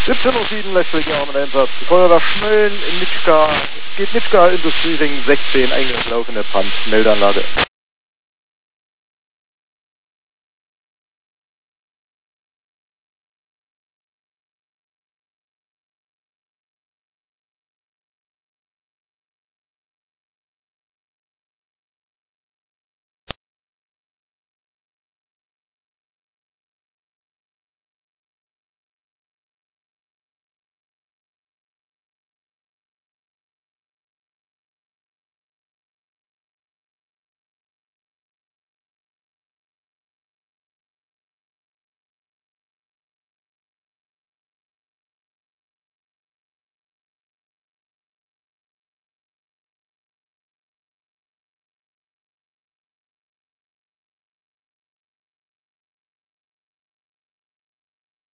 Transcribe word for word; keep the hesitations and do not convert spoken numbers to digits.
siebzehn Uhr sieben, letztlich am Einsatz. Die Feuerwehr Schmölln in Nitschka, geht Nitschka Industriering sechzehn, eingelaufene Brand, Meldeanlage.